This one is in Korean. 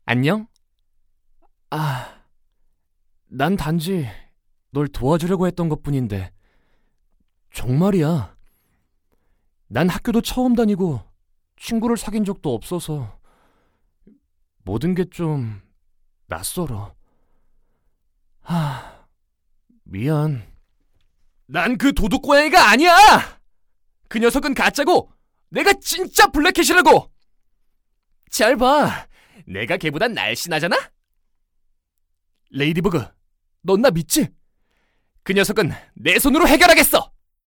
안녕? 아, 난 단지 널 도와주려고 했던 것뿐인데 정말이야. 난 학교도 처음 다니고 친구를 사귄 적도 없어서 모든 게 좀 낯설어. 미안. 난 그 도둑고양이가 아니야! 그 녀석은 가짜고 내가 진짜 블랙캣이라고! 잘 봐. 내가 걔보단 날씬하잖아? 레이디버그, 넌 나 믿지? 그 녀석은 내 손으로 해결하겠어!